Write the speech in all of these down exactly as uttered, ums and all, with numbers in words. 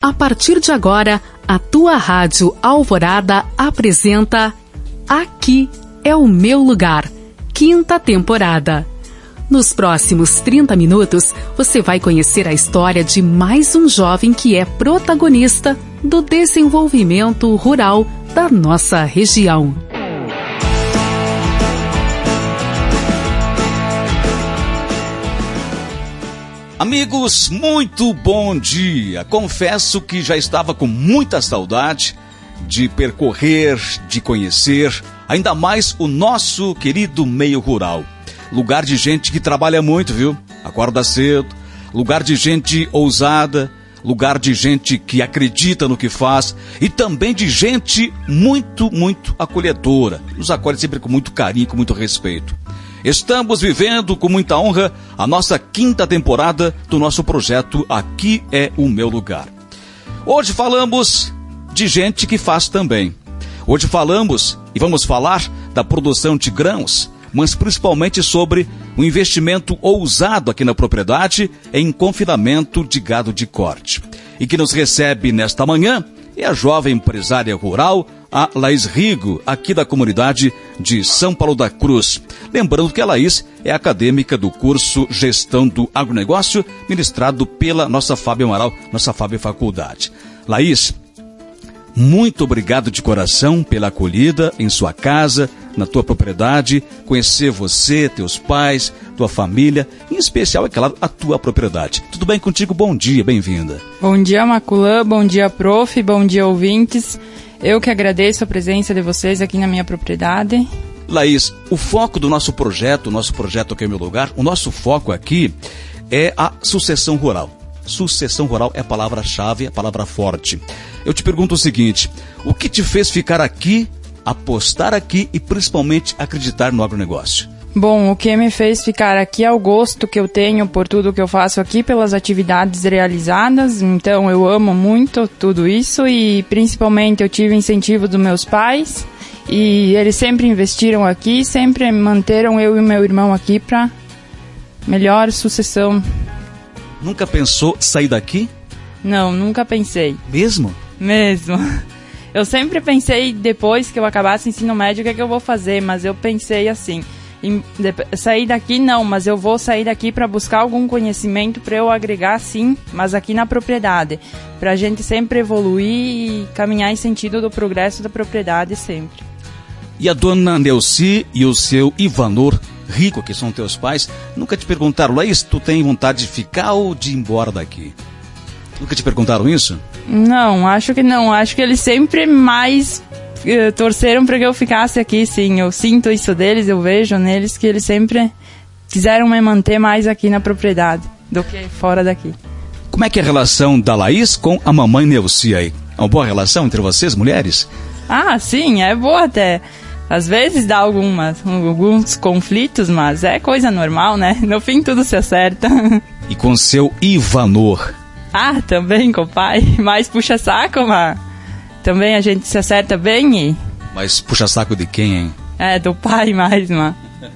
A partir de agora, a tua Rádio Alvorada apresenta Aqui é o Meu Lugar, quinta temporada. Nos próximos trinta minutos, você vai conhecer a história de mais um jovem que é protagonista do desenvolvimento rural da nossa região. Amigos, muito bom dia. Confesso que já estava com muita saudade de percorrer, de conhecer, ainda mais o nosso querido meio rural. Lugar de gente que trabalha muito, viu? Acorda cedo, lugar de gente ousada, lugar de gente que acredita no que faz e também de gente muito, muito acolhedora. Nos acolhe sempre com muito carinho, com muito respeito. Estamos vivendo com muita honra a nossa quinta temporada do nosso projeto Aqui é o Meu Lugar. Hoje falamos de gente que faz também. Hoje falamos e vamos falar da produção de grãos, mas principalmente sobre o investimento ousado aqui na propriedade em confinamento de gado de corte. E que nos recebe nesta manhã é a jovem empresária rural, a Laís Rigo, aqui da comunidade de São Paulo da Cruz. Lembrando que a Laís é acadêmica do curso Gestão do Agronegócio, ministrado pela nossa Fábio Amaral, nossa Fábio Faculdade. Laís, muito obrigado de coração pela acolhida em sua casa, na tua propriedade, conhecer você, teus pais, tua família, em especial, é claro, a tua propriedade. Tudo bem contigo? Bom dia, bem-vinda. Bom dia, Maculã, bom dia, prof, bom dia, ouvintes. Eu que agradeço a presença de vocês aqui na minha propriedade. Laís, o foco do nosso projeto, o nosso projeto Aqui é o Meu Lugar, o nosso foco aqui é a sucessão rural. Sucessão rural é a palavra-chave, é a palavra forte. Eu te pergunto o seguinte, o que te fez ficar aqui, apostar aqui e principalmente acreditar no agronegócio? Bom, o que me fez ficar aqui é o gosto que eu tenho por tudo que eu faço aqui, pelas atividades realizadas. Então eu amo muito tudo isso e principalmente eu tive incentivo dos meus pais e eles sempre investiram aqui, sempre manteram eu e meu irmão aqui para melhor sucessão. Nunca pensou sair daqui? Não, nunca pensei. Mesmo? Mesmo. Eu sempre pensei, depois que eu acabasse o ensino médio, o que é que eu vou fazer, mas eu pensei assim, em, de, sair daqui não, mas eu vou sair daqui para buscar algum conhecimento para eu agregar sim, mas aqui na propriedade, para a gente sempre evoluir e caminhar em sentido do progresso da propriedade sempre. E a dona Neuci e o seu Ivanor Rico, que são teus pais, nunca te perguntaram, Laís, tu tem vontade de ficar ou de ir embora daqui? Nunca te perguntaram isso? Não, acho que não. Acho que eles sempre mais uh, torceram para que eu ficasse aqui, sim. Eu sinto isso deles, eu vejo neles que eles sempre quiseram me manter mais aqui na propriedade do que fora daqui. Como é que é a relação da Laís com a mamãe Neuci aí? É uma boa relação entre vocês, mulheres? Ah, sim, é boa até. Às vezes dá algumas, alguns conflitos, mas é coisa normal, né? No fim tudo se acerta. E com seu Ivanor? Ah, também com o pai. Mas puxa saco, mas também a gente se acerta bem e... Mas puxa saco de quem, hein? É, do pai mais, mas...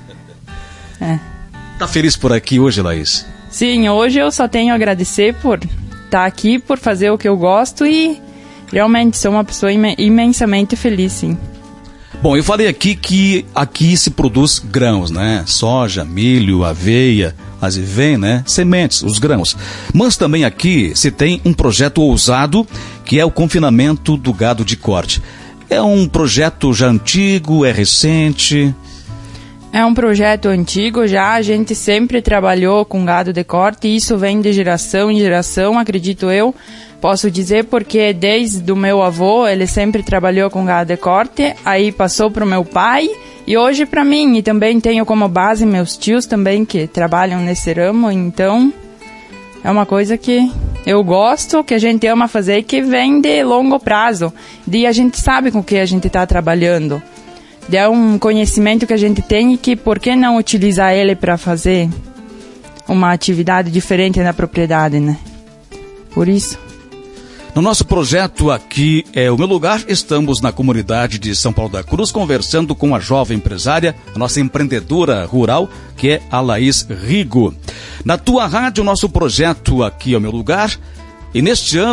É. Tá feliz por aqui hoje, Laís? Sim, hoje eu só tenho a agradecer por estar aqui, por fazer o que eu gosto e realmente sou uma pessoa im- imensamente feliz, sim. Bom, eu falei aqui que aqui se produz grãos, né? Soja, milho, aveia, as vem, né? Sementes, os grãos. Mas também aqui se tem um projeto ousado que é o confinamento do gado de corte. É um projeto já antigo, é recente? É um projeto antigo já, a gente sempre trabalhou com gado de corte e isso vem de geração em geração, acredito eu. Posso dizer porque desde o meu avô, ele sempre trabalhou com gado de corte, aí passou para o meu pai e hoje para mim. E também tenho como base meus tios também que trabalham nesse ramo, então é uma coisa que eu gosto, que a gente ama fazer e que vem de longo prazo. E a gente sabe com o que a gente está trabalhando. É um conhecimento que a gente tem e que por que não utilizar ele para fazer uma atividade diferente na propriedade, né? Por isso. No nosso projeto Aqui é o Meu Lugar, estamos na comunidade de São Paulo da Cruz conversando com a jovem empresária, a nossa empreendedora rural, que é a Laís Rigo. Na tua rádio, o nosso projeto Aqui é o Meu Lugar, e neste ano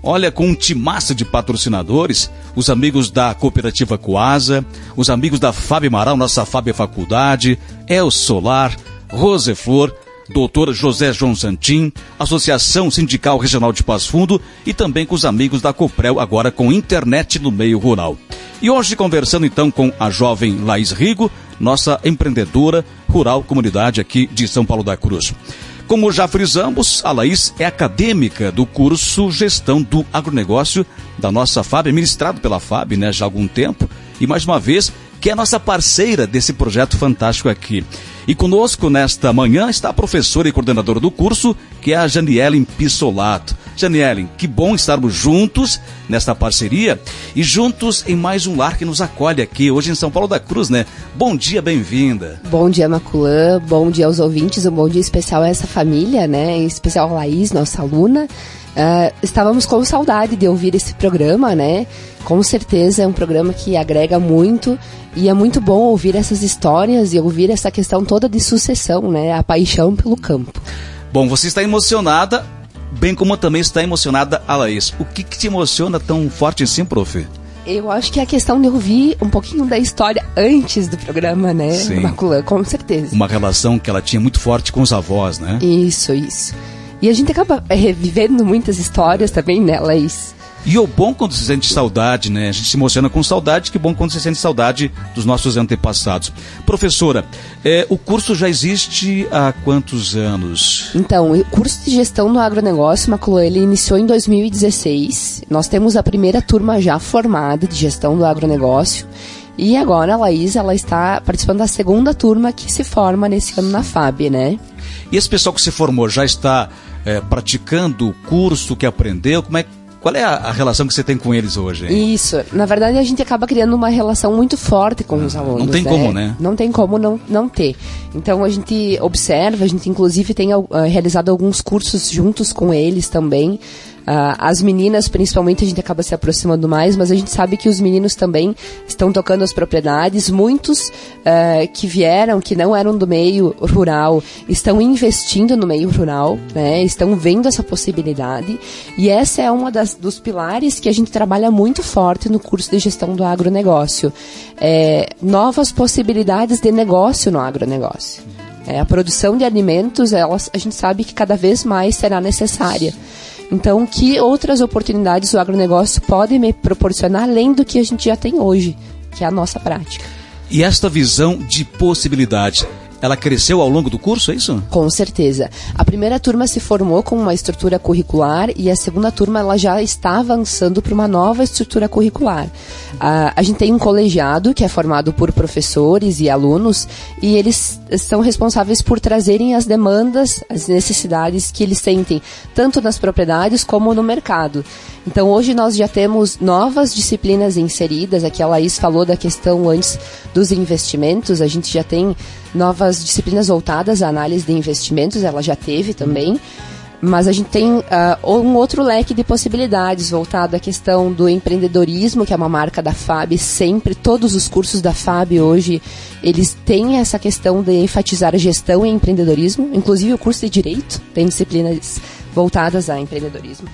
olha, com um timaço de patrocinadores, os amigos da Cooperativa Coasa, os amigos da Fábio Amaral, nossa Fábio Faculdade, El Solar, Roseflor, doutor José João Santim, Associação Sindical Regional de Passo Fundo e também com os amigos da Coprel, agora com internet no meio rural. E hoje conversando então com a jovem Laís Rigo, nossa empreendedora rural comunidade aqui de São Paulo da Cruz. Como já frisamos, a Laís é acadêmica do curso Gestão do Agronegócio da nossa F A B, ministrado pela F A B, né, já há algum tempo, e mais uma vez, que é a nossa parceira desse projeto fantástico aqui. E conosco nesta manhã está a professora e coordenadora do curso, que é a Janielen Pissolato. Janielen, que bom estarmos juntos nesta parceria e juntos em mais um lar que nos acolhe aqui, hoje em São Paulo da Cruz, né? Bom dia, bem-vinda. Bom dia, Maculã, bom dia aos ouvintes, um bom dia especial a essa família, né? Em especial a Laís, nossa aluna. Uh, estávamos com saudade de ouvir esse programa, né? Com certeza é um programa que agrega muito e é muito bom ouvir essas histórias e ouvir essa questão toda de sucessão, né? A paixão pelo campo. Bom, você está emocionada, bem como também está emocionada a Laís. O que, que te emociona tão forte assim, prof? Eu acho que é a questão de ouvir um pouquinho da história antes do programa, né? Sim. Maculã, com certeza. Uma relação que ela tinha muito forte com os avós, né? Isso, isso. E a gente acaba revivendo muitas histórias também, né, Laís? E o bom quando se sente saudade, né? A gente se emociona com saudade, que bom quando se sente saudade dos nossos antepassados. Professora, é, o curso já existe há quantos anos? Então, o curso de gestão do agronegócio, Maculã, ele iniciou em dois mil e dezesseis. Nós temos a primeira turma já formada de gestão do agronegócio. E agora a Laís, ela está participando da segunda turma que se forma nesse ano na F A B, né? E esse pessoal que se formou já está é, praticando o curso que aprendeu? Como é, qual é a, a relação que você tem com eles hoje, hein? Isso. Na verdade, a gente acaba criando uma relação muito forte com ah, os alunos. Não tem né? como, né? Não tem como não, não ter. Então, a gente observa, a gente inclusive tem uh, realizado alguns cursos juntos com eles também. Uh, as meninas, principalmente, a gente acaba se aproximando mais, mas a gente sabe que os meninos também estão tocando as propriedades. Muitos uh, que vieram, que não eram do meio rural, estão investindo no meio rural, né? Estão vendo essa possibilidade. E essa é uma das, dos pilares que a gente trabalha muito forte no curso de gestão do agronegócio. É, novas possibilidades de negócio no agronegócio. É, a produção de alimentos, elas, a gente sabe que cada vez mais será necessária. Então, que outras oportunidades o agronegócio pode me proporcionar além do que a gente já tem hoje, que é a nossa prática. E esta visão de possibilidade, ela cresceu ao longo do curso, é isso? Com certeza. A primeira turma se formou com uma estrutura curricular e a segunda turma ela já está avançando para uma nova estrutura curricular. A, a gente tem um colegiado que é formado por professores e alunos e eles são responsáveis por trazerem as demandas, as necessidades que eles sentem, tanto nas propriedades como no mercado. Então, hoje nós já temos novas disciplinas inseridas. Aqui a Laís falou da questão antes dos investimentos. A gente já tem novas disciplinas voltadas à análise de investimentos, ela já teve também. Mas a gente tem uh, um outro leque de possibilidades voltado à questão do empreendedorismo, que é uma marca da F A B. Sempre, todos os cursos da F A B hoje, eles têm essa questão de enfatizar a gestão e empreendedorismo. Inclusive o curso de Direito tem disciplinas voltadas a empreendedorismo.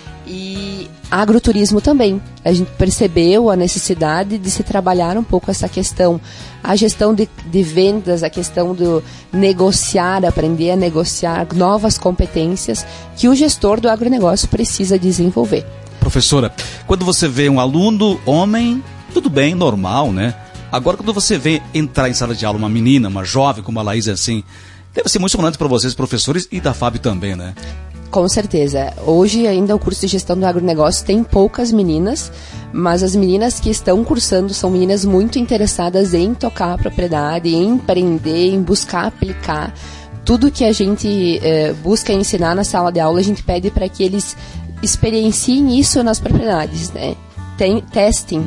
E agroturismo também. A gente percebeu a necessidade de se trabalhar um pouco essa questão, a gestão de, de vendas, a questão do negociar, aprender a negociar novas competências que o gestor do agronegócio precisa desenvolver. Professora, quando você vê um aluno, homem, tudo bem, normal, né? Agora, quando você vê entrar em sala de aula uma menina, uma jovem como a Laís, assim, deve ser muito estimulante para vocês, professores, e da F A B também, né? Com certeza. Hoje ainda o curso de gestão do agronegócio tem poucas meninas, mas as meninas que estão cursando são meninas muito interessadas em tocar a propriedade, em empreender, em buscar aplicar. Tudo que a gente eh, busca ensinar na sala de aula, a gente pede para que eles experienciem isso nas propriedades, né? Tem, testem.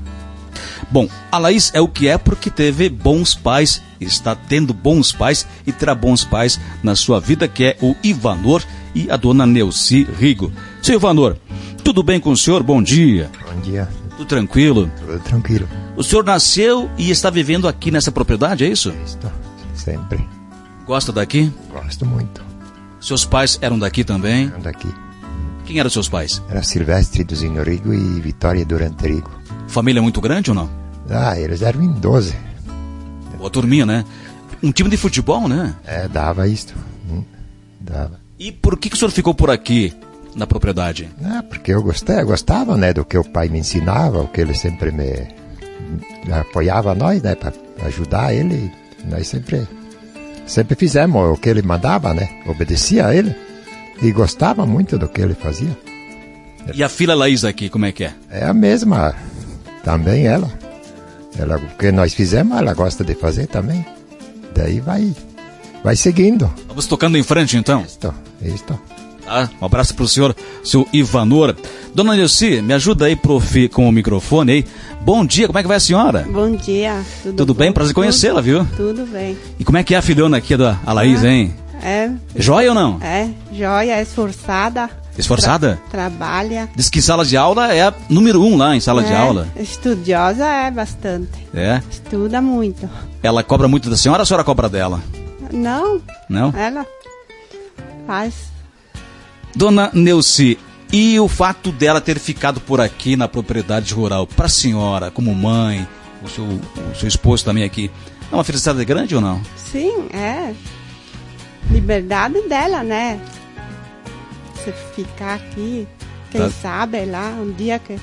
Bom, a Laís é o que é porque teve bons pais, está tendo bons pais e terá bons pais na sua vida, que é o Ivanor e a dona Neuci Rigo. Seu Ivanor, tudo bem com o senhor? Bom dia. Bom dia. Tudo tranquilo? Tudo tranquilo. O senhor nasceu e está vivendo aqui nessa propriedade, é isso? Estou, sempre. Gosta daqui? Gosto muito. Seus pais eram daqui também? Eram daqui. Quem eram seus pais? Era Silvestre do Zinorigo e Vitória Durantarigo. Família muito grande ou não? Ah, eles eram em doze. Boa turminha, né? Um time de futebol, né? É, dava isto. Hum, dava. E por que, que o senhor ficou por aqui, na propriedade? Ah, porque eu gostei, eu gostava, né, do que o pai me ensinava, o que ele sempre me, me apoiava nós, né, para ajudar ele. Nós sempre, sempre fizemos o que ele mandava, né, obedecia a ele e gostava muito do que ele fazia. E a filha Laís aqui, como é que é? É a mesma, também ela. Ela, o que nós fizemos, ela gosta de fazer também. Daí vai, vai seguindo. Vamos tocando em frente, então? Isto, isto. Tá, um abraço pro senhor, seu Ivanor. Dona Nilce, me ajuda aí, prof, com o microfone aí. Bom dia, como é que vai a senhora? Bom dia. Tudo, tudo bem? Prazer conhecê-la, viu? Tudo bem. E como é que é a filhona aqui da a Laís, ah, hein? É. Joia ou não? É, joia, esforçada. Esforçada? Tra trabalha. Diz que sala de aula é a número um lá em sala é, de aula. Estudiosa é bastante. É? Estuda muito. Ela cobra muito da senhora ou a senhora cobra dela? Não. Não? Ela faz. Dona Nilce, e o fato dela ter ficado por aqui na propriedade rural, para a senhora, como mãe, o seu, o seu esposo também aqui, é uma felicidade grande ou não? Sim, é. Liberdade dela, né? Você ficar aqui, quem tá. sabe lá, um dia que,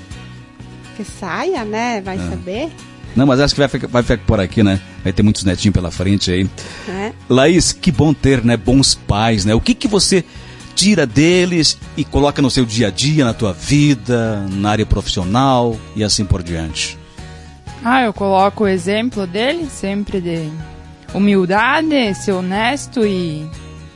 que saia, né? Vai ah. saber. Não, mas acho que vai ficar, vai ficar por aqui, né? Vai ter muitos netinhos pela frente aí. É. Laís, que bom ter, né? Bons pais, né? O que que você tira deles e coloca no seu dia a dia, na tua vida, na área profissional e assim por diante? Ah, eu coloco o exemplo dele, sempre de humildade, ser honesto e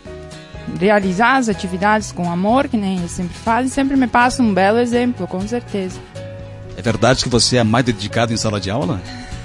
realizar as atividades com amor, que nem ele sempre faz, e sempre me passa um belo exemplo, com certeza. É verdade que você é mais dedicado em sala de aula?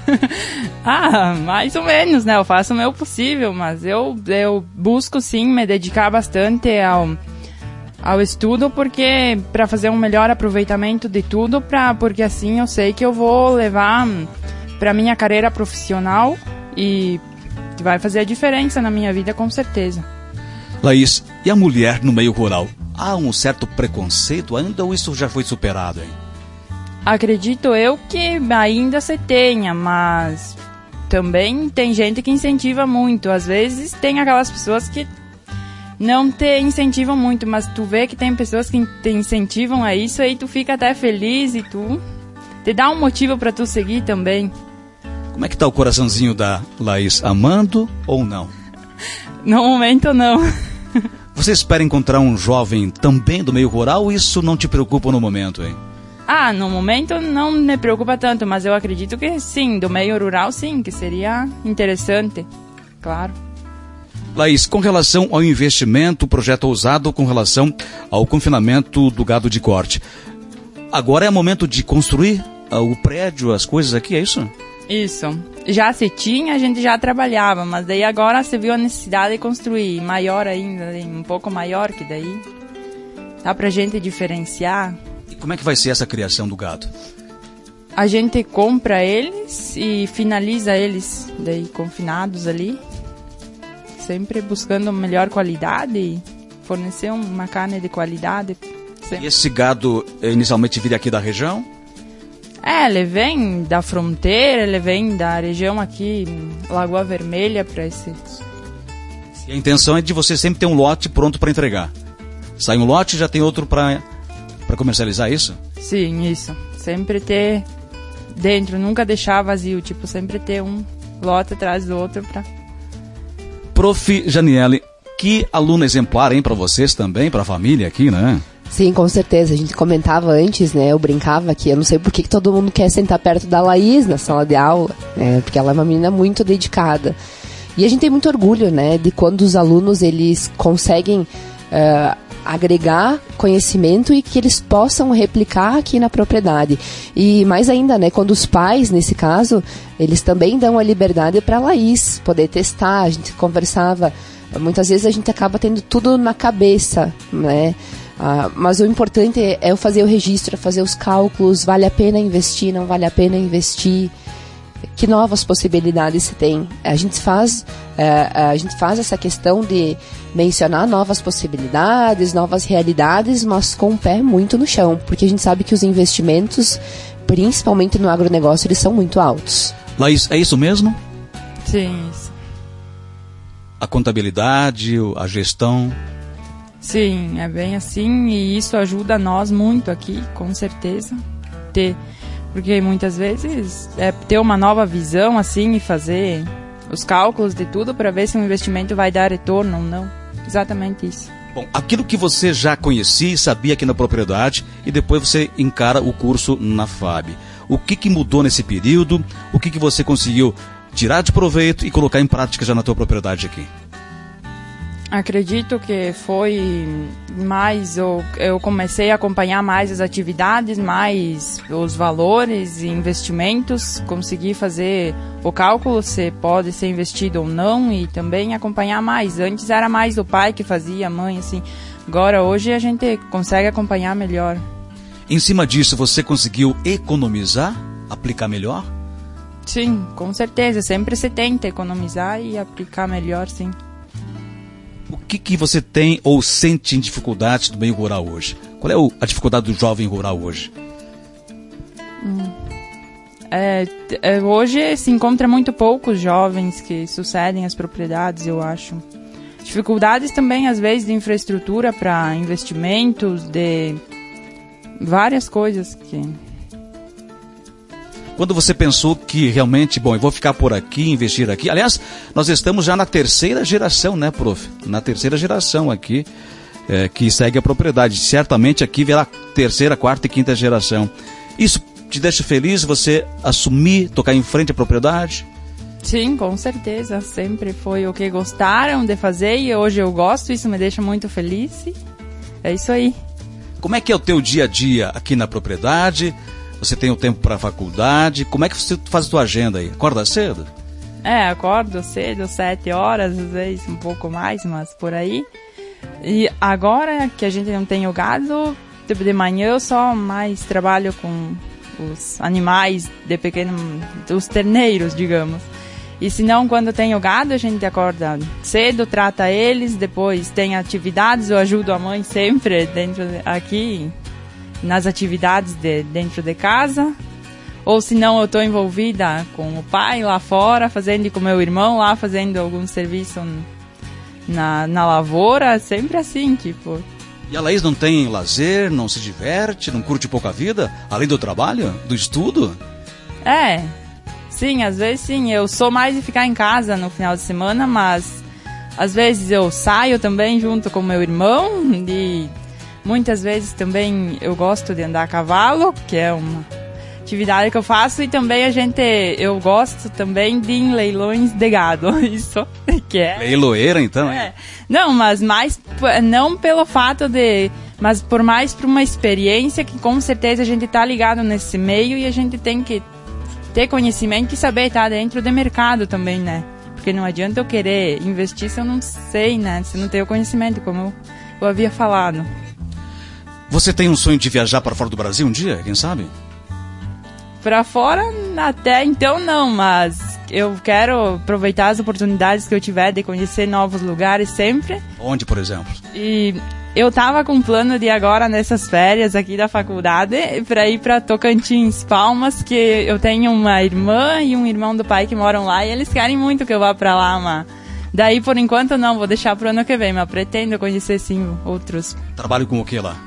Ah, mais ou menos, né? Eu faço o meu possível, mas eu, eu busco sim me dedicar bastante ao, ao estudo, porque para fazer um melhor aproveitamento de tudo, pra, porque assim eu sei que eu vou levar para minha carreira profissional e vai fazer a diferença na minha vida, com certeza. Laís, e a mulher no meio rural? Há um certo preconceito ainda ou isso já foi superado, hein? Acredito eu que ainda se tenha, mas também tem gente que incentiva muito. Às vezes tem aquelas pessoas que não te incentivam muito, mas tu vê que tem pessoas que te incentivam a isso, aí tu fica até feliz e tu te dá um motivo para tu seguir também. Como é que tá o coraçãozinho da Laís, amando ou não? No momento não. Você espera encontrar um jovem também do meio rural ou isso não te preocupa no momento, hein? Ah, no momento não me preocupa tanto, mas eu acredito que sim, do meio rural sim, que seria interessante, claro. Laís, com relação ao investimento, o projeto ousado com relação ao confinamento do gado de corte, agora é momento de construir o prédio, as coisas aqui, é isso? Isso. Já se tinha, a gente já trabalhava, mas daí agora se viu a necessidade de construir maior ainda, um pouco maior, que daí dá pra gente diferenciar. E como é que vai ser essa criação do gado? A gente compra eles e finaliza eles daí confinados ali, sempre buscando melhor qualidade e fornecer uma carne de qualidade. Sempre. E esse gado inicialmente viria aqui da região? É, ele vem da fronteira, ele vem da região aqui, Lagoa Vermelha, para esse... E a intenção é de você sempre ter um lote pronto para entregar. Sai um lote, já tem outro para para comercializar, isso? Sim, isso. Sempre ter dentro, nunca deixar vazio, tipo, sempre ter um lote atrás do outro para... Prof. Janiele, que aluna exemplar, hein, para vocês também, para a família aqui, né? Sim, com certeza. A gente comentava antes, né? Eu brincava que eu não sei por que, que todo mundo quer sentar perto da Laís na sala de aula, né? Porque ela é uma menina muito dedicada. E a gente tem muito orgulho, né? De quando os alunos, eles conseguem uh, agregar conhecimento e que eles possam replicar aqui na propriedade. E mais ainda, né? Quando os pais, nesse caso, eles também dão a liberdade para a Laís poder testar. A gente conversava. Muitas vezes a gente acaba tendo tudo na cabeça, né? Ah, mas o importante é eu fazer o registro, fazer os cálculos, vale a pena investir, não vale a pena investir. que novas possibilidades se tem. A gente faz, é, a gente faz essa questão de mencionar novas possibilidades, novas realidades, mas com o pé muito no chão, porque a gente sabe que os investimentos, principalmente no agronegócio, eles são muito altos. Laís, é isso mesmo? Sim, isso. A contabilidade, a gestão... Sim, é bem assim, e isso ajuda nós muito aqui, com certeza, ter, porque muitas vezes é ter uma nova visão assim e fazer os cálculos de tudo para ver se um investimento vai dar retorno ou não, exatamente isso. Bom, aquilo que você já conhecia e sabia aqui na propriedade e depois você encara o curso na F A B. O que, que mudou nesse período? O que, que você conseguiu tirar de proveito e colocar em prática já na tua propriedade aqui? Acredito que foi mais, eu, eu comecei a acompanhar mais as atividades, mais os valores e investimentos, consegui fazer o cálculo se pode ser investido ou não e também acompanhar mais. Antes era mais o pai que fazia, a mãe, assim. Agora, hoje, a gente consegue acompanhar melhor. Em cima disso, você conseguiu economizar, aplicar melhor? Sim, com certeza. Sempre se tenta economizar e aplicar melhor, sim. O que, que você tem ou sente em dificuldades do meio rural hoje? Qual é o, a dificuldade do jovem rural hoje? Hum. É, é, hoje se encontra muito poucos jovens que sucedem as propriedades, eu acho. Dificuldades também, às vezes, de infraestrutura para investimentos, de várias coisas que... Quando você pensou que realmente, bom, eu vou ficar por aqui, investir aqui. Aliás, nós estamos já na terceira geração, né, prof? Na terceira geração aqui, é, que segue a propriedade. Certamente aqui virá terceira, quarta e quinta geração. Isso te deixa feliz, você assumir, tocar em frente a propriedade? Sim, com certeza. Sempre foi o que gostaram de fazer e hoje eu gosto. Isso me deixa muito feliz. É isso aí. Como é que é o teu dia a dia aqui na propriedade? Você tem o tempo para a faculdade? Como é que você faz a tua agenda aí? Acorda cedo? É, acordo cedo, sete horas, às vezes um pouco mais, mas por aí. E agora que a gente não tem o gado, de manhã eu só mais trabalho com os animais de pequeno, os terneiros, digamos. E se não, quando tem o gado, a gente acorda cedo, trata eles, depois tem atividades, eu ajudo a mãe sempre dentro de, aqui, nas atividades de, dentro de casa, ou se não eu estou envolvida com o pai lá fora, fazendo com meu irmão lá, fazendo algum serviço na, na lavoura, sempre assim, tipo. E a Laís não tem lazer, não se diverte, não curte pouco a vida, além do trabalho, do estudo? É, sim, às vezes sim, eu sou mais de ficar em casa no final de semana, mas às vezes eu saio também junto com meu irmão e... Muitas vezes também eu gosto de andar a cavalo, que é uma atividade que eu faço, e também a gente, eu gosto também de ir em leilões de gado, isso que é... Leiloeira, então, é. Não, mas mais, não pelo fato de, mas por mais por uma experiência que com certeza a gente está ligado nesse meio e a gente tem que ter conhecimento e saber estar dentro do mercado também, né? Porque não adianta eu querer investir se eu não sei, né? Se eu não tenho conhecimento, como eu, eu havia falado. Você tem um sonho de viajar para fora do Brasil um dia, quem sabe? Para fora, até então não, mas eu quero aproveitar as oportunidades que eu tiver de conhecer novos lugares sempre. Onde, por exemplo? E eu tava com um plano de agora, nessas férias aqui da faculdade, para ir para Tocantins, Palmas, que eu tenho uma irmã e um irmão do pai que moram lá e eles querem muito que eu vá para lá, mas... Daí, por enquanto, não, vou deixar pro ano que vem, mas pretendo conhecer, sim, outros. Trabalho com o que lá?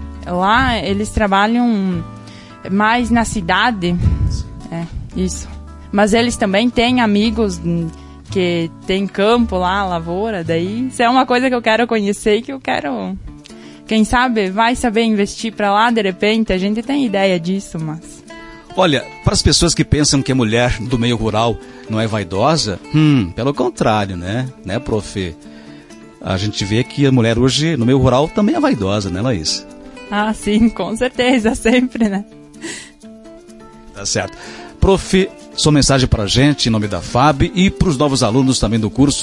Lá, eles trabalham mais na cidade. É, isso. Mas eles também têm amigos que tem campo lá, lavoura. Daí, isso é uma coisa que eu quero conhecer e que eu quero... Quem sabe vai saber investir para lá, de repente. A gente tem ideia disso, mas... Olha, para as pessoas que pensam que a mulher do meio rural não é vaidosa, hum, pelo contrário, né? Né, prof? A gente vê que a mulher hoje no meio rural também é vaidosa, né, Laís? Ah, sim, com certeza, sempre, né? Tá certo. Prof, sua mensagem para a gente, em nome da F A B e para os novos alunos também do curso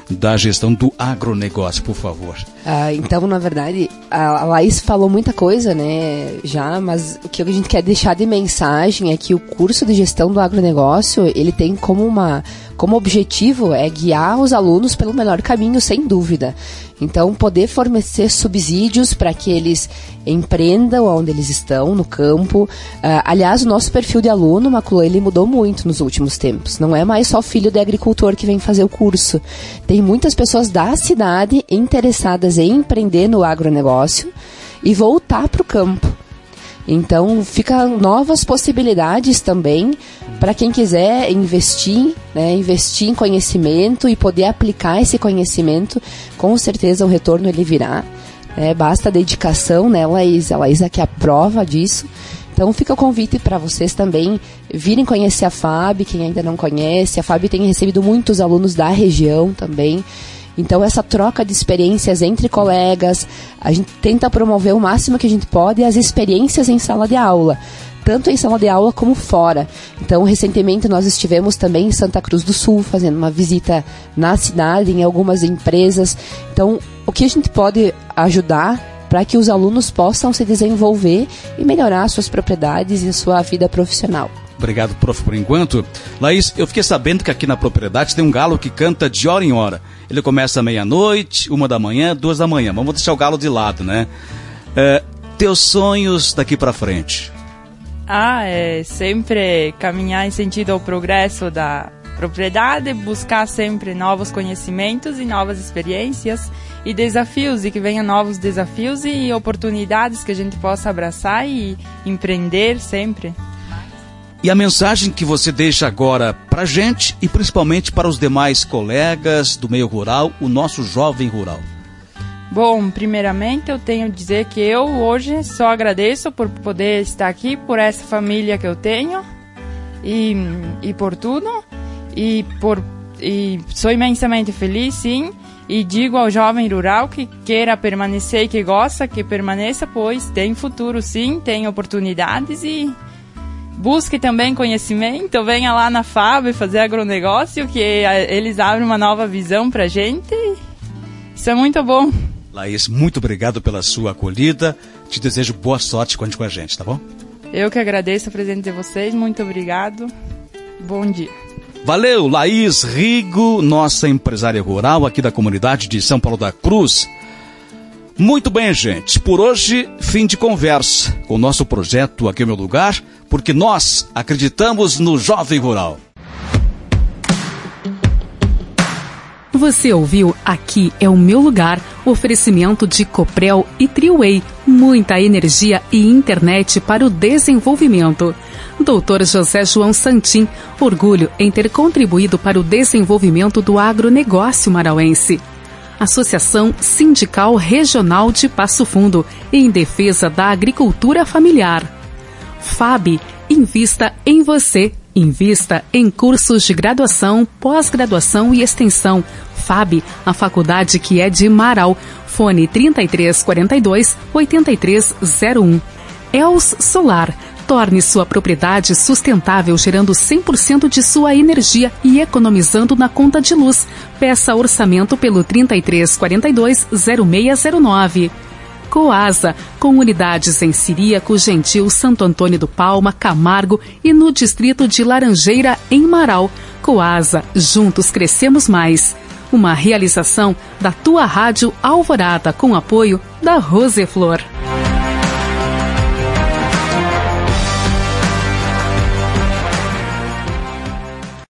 da gestão do agronegócio, por favor. Ah, então, na verdade, a Laís falou muita coisa, né, já, mas o que a gente quer deixar de mensagem é que o curso de gestão do agronegócio, ele tem como uma, como objetivo é guiar os alunos pelo melhor caminho, sem dúvida. Então, poder fornecer subsídios para que eles empreendam onde eles estão, no campo. Uh, aliás, o nosso perfil de aluno, Macula, ele mudou muito nos últimos tempos. Não é mais só filho de agricultor que vem fazer o curso. Tem muitas pessoas da cidade interessadas em empreender no agronegócio e voltar para o campo. Então, ficam novas possibilidades também para quem quiser investir, né, investir em conhecimento e poder aplicar esse conhecimento. Com certeza o retorno ele virá. Né, basta dedicação, né, Laís? A Laís aqui é a prova disso. Então, fica o convite para vocês também virem conhecer a F A B, quem ainda não conhece. A F A B tem recebido muitos alunos da região também. Então, essa troca de experiências entre colegas, a gente tenta promover o máximo que a gente pode as experiências em sala de aula, tanto em sala de aula como fora. Então, recentemente nós estivemos também em Santa Cruz do Sul, fazendo uma visita na cidade, em algumas empresas. Então, o que a gente pode ajudar para que os alunos possam se desenvolver e melhorar suas propriedades e sua vida profissional. Obrigado, prof, por enquanto. Laís, eu fiquei sabendo que aqui na propriedade tem um galo que canta de hora em hora. Ele começa meia-noite, uma da manhã, duas da manhã. Vamos deixar o galo de lado, né? É, teus sonhos daqui para frente? Ah, é sempre caminhar em sentido ao progresso da propriedade, buscar sempre novos conhecimentos e novas experiências e desafios, e que venham novos desafios e oportunidades que a gente possa abraçar e empreender sempre. E a mensagem que você deixa agora para a gente e principalmente para os demais colegas do meio rural, o nosso jovem rural? Bom, primeiramente eu tenho a dizer que eu hoje só agradeço por poder estar aqui, por essa família que eu tenho e, e por tudo. E, por, e sou imensamente feliz, sim, e digo ao jovem rural que queira permanecer e que gosta, que permaneça, pois tem futuro, sim, tem oportunidades e... Busque também conhecimento, venha lá na F A B fazer agronegócio, que eles abrem uma nova visão pra gente. Isso é muito bom. Laís, muito obrigado pela sua acolhida. Te desejo boa sorte com a gente, tá bom? Eu que agradeço a presença de vocês, muito obrigado. Bom dia. Valeu, Laís Rigo, nossa empresária rural aqui da comunidade de São Paulo da Cruz. Muito bem, gente, por hoje, fim de conversa com o nosso projeto Aqui é o Meu Lugar, porque nós acreditamos no jovem rural. Você ouviu Aqui é o Meu Lugar, oferecimento de Coprel e Triway, muita energia e internet para o desenvolvimento. doutor José João Santim, orgulho em ter contribuído para o desenvolvimento do agronegócio marauense. Associação Sindical Regional de Passo Fundo, em defesa da agricultura familiar. F A B, invista em você. Invista em cursos de graduação, pós-graduação e extensão. F A B, a faculdade que é de Marau. Fone trinta e três quarenta e dois, oitenta e três zero um. E L S Solar. Torne sua propriedade sustentável, gerando cem por cento de sua energia e economizando na conta de luz. Peça orçamento pelo trinta e três quarenta e dois, zero seis zero nove. Coasa, com unidades em Ciríaco, Gentil, Santo Antônio do Palma, Camargo e no distrito de Laranjeira, em Marau. Coasa, juntos crescemos mais. Uma realização da tua Rádio Alvorada, com apoio da Roseflor.